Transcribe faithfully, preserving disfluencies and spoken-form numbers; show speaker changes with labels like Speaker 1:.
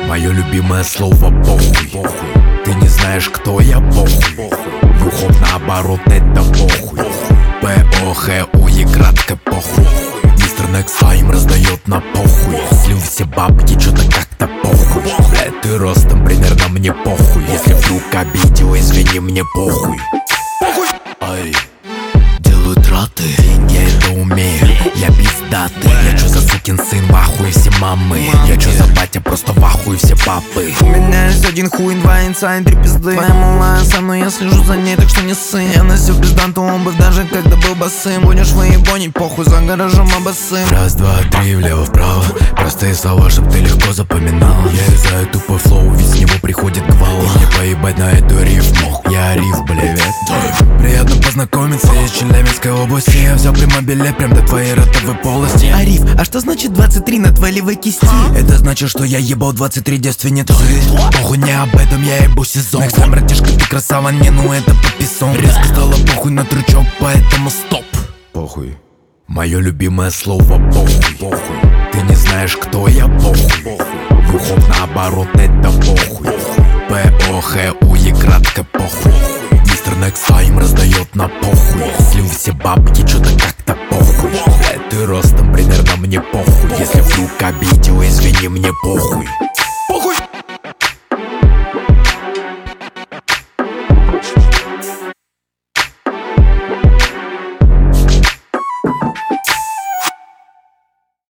Speaker 1: Мое любимое слово похуй. Ты не знаешь, кто я, похуй. Юхоп наоборот, это похуй. П-О-Х-У и кратко похуй. Мистер Некса им раздает на похуй. Слил все бабки, чё-то как-то похуй. Блядь, ты ростом примерно мне похуй. Если вдруг обидел, извини, мне похуй. Ай, делаю траты, деньги это умею. Я пиздатый, я чё за сукин сын, в ахуе все мамы. Я чё за батя, просто в ахуе все папы.
Speaker 2: У меня есть один хуй, два яйца и три пизды. Твоя малая со мной, я слежу за ней, так что не сын. Я носил пизданту обувь, даже когда был босым. Будешь выебонить, похуй, за гаражом обоссым.
Speaker 1: Раз, два, три, влево-вправо. Простые слова, чтоб ты легко запоминал. Я юзаю тупой флоу, ведь с него приходит гвал. И мне поебать на эту рифму. Я риф, блядь. Приятно познакомиться, из Челябинской области. Я взял прямо билет прям до твоей ротовой полости.
Speaker 2: Ариф, а что значит двадцать три на твоей левой кисти?
Speaker 1: Это значит, что я ебал двадцать три девственницы. Похуй, не об этом, я ебу сезон. Некса, братишка, ты красава, не, ну это пописон. Резко стало похуй на трючок, поэтому стоп. Похуй. Мое любимое слово похуй. Ты не знаешь, кто я, похуй. Юхоп наоборот, это похуй. П-О-Х-У и кратко похуй. Мистер Некса им раздает на похуй. Слил все бабки, чё-то как-то похуй. Блядь, ты ростом примерно мне похуй. Если вдруг обидел, извини, мне похуй.